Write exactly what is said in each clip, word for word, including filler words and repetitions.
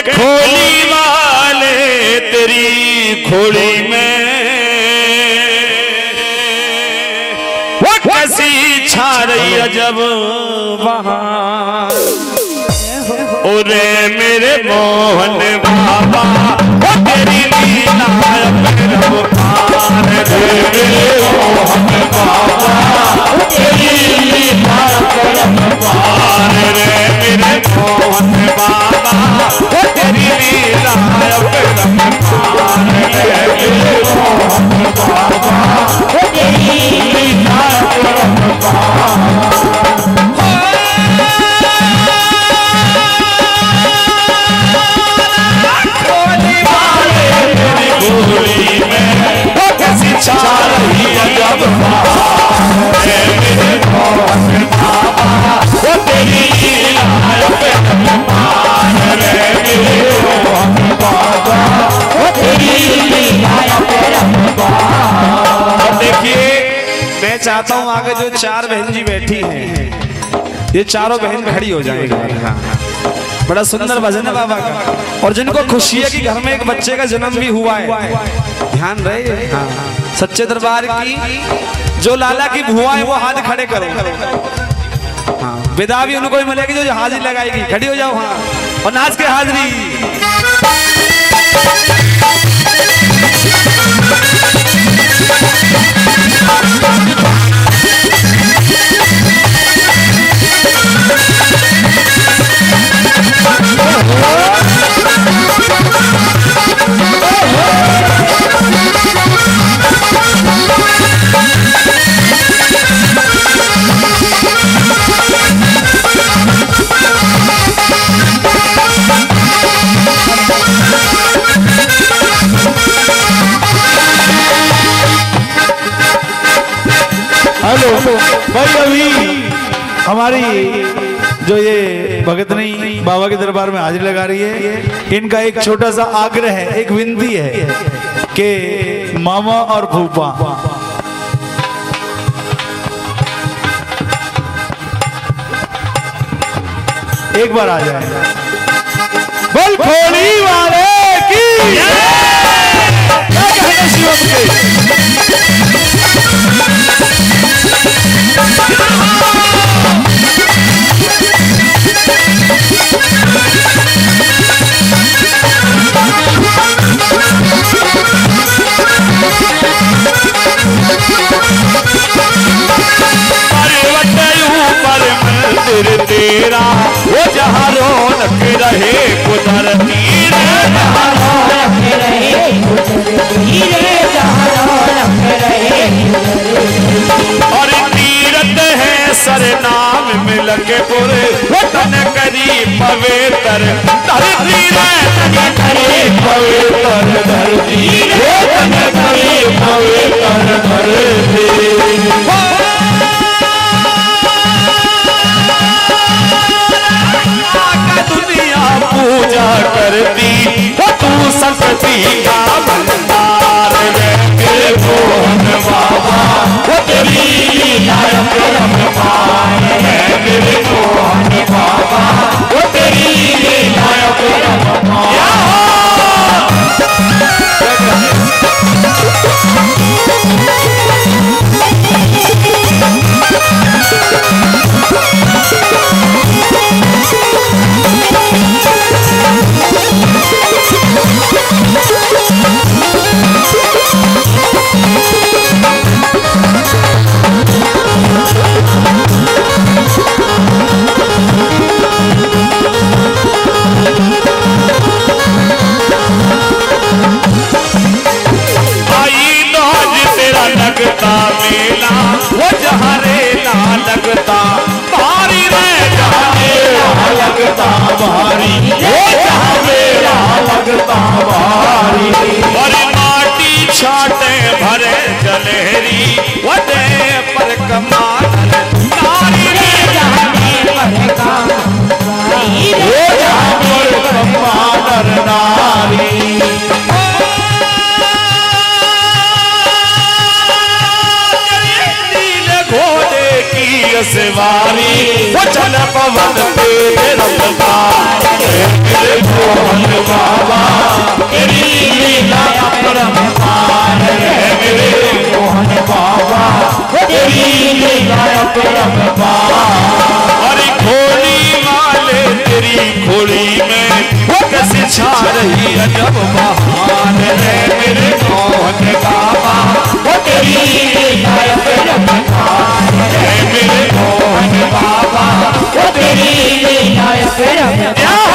खोली वाले तेरी खोली में वो कैसी छा रही है जब वहां। ओरे मेरे मोहन बाबा वो तेरी लीला रब तेरे मोहन बाबा वो तेरी लीला रब रे मेरे मोहन बाबा वो तेरी लीला रब मेरे मोहन बाबा वो तेरी लीला रब मैं चाहता हूँ आगे जो चार बहन जी बैठी हैं ये चारों बहन खड़ी हो जाएगी। बड़ा सुंदर भजन है बाबा का। और जिनको खुशी है कि घर में एक बच्चे का जन्म भी हुआ है, ध्यान रहे हाँ। सच्चे दरबार की जो लाला की भुआ है वो हाथ खड़े करो हाँ। विदा भी उनको ही मिलेगी जो हाजिरी लगाएगी। खड़ी हो जाओ हाँ और नाच के हाजिरी। हेलो भाई, अभी हमारी जो ये भगतनी बाबा के दरबार में हाजिरी लगा रही है, इनका एक छोटा सा आग्रह है, एक विनती है कि मामा और फूफा एक बार आ जाए। बोल खोली वाले की शिवम के तेरा वो जहाँ रौनक रहे कुदरती और तीरथ है सर नाम मिल के पुरे तन करी पवित्र धरती तन करी पवित्र धरती तन करी पवित्र धरती। पूजा करती तू शक्ति का भंडार मेरे मोहन बाबा वो तेरी लीला रब मेरे मोहन बाबा वो तेरी लीला रब। फिर दिखाए रे मेरे मोहन बाबा वो तेरी लीला फिर दिखाए।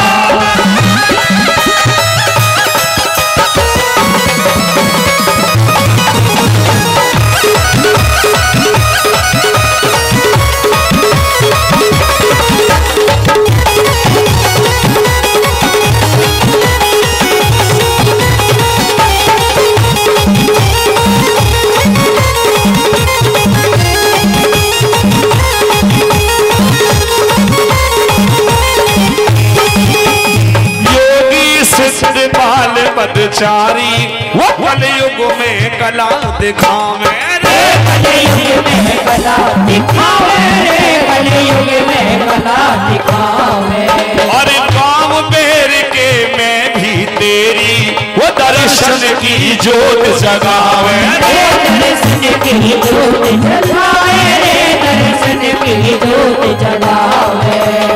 पदचारी वो कलयुग में कला दिखावे रे कलयुग में कला दिखावे रे कलयुग में कला दिखावे। और गाँव बेर के मैं भी तेरी वो दर्शन की जोत जगावे रे दर्शन की जोत जगावे रे दर्शन की जोत जगावे।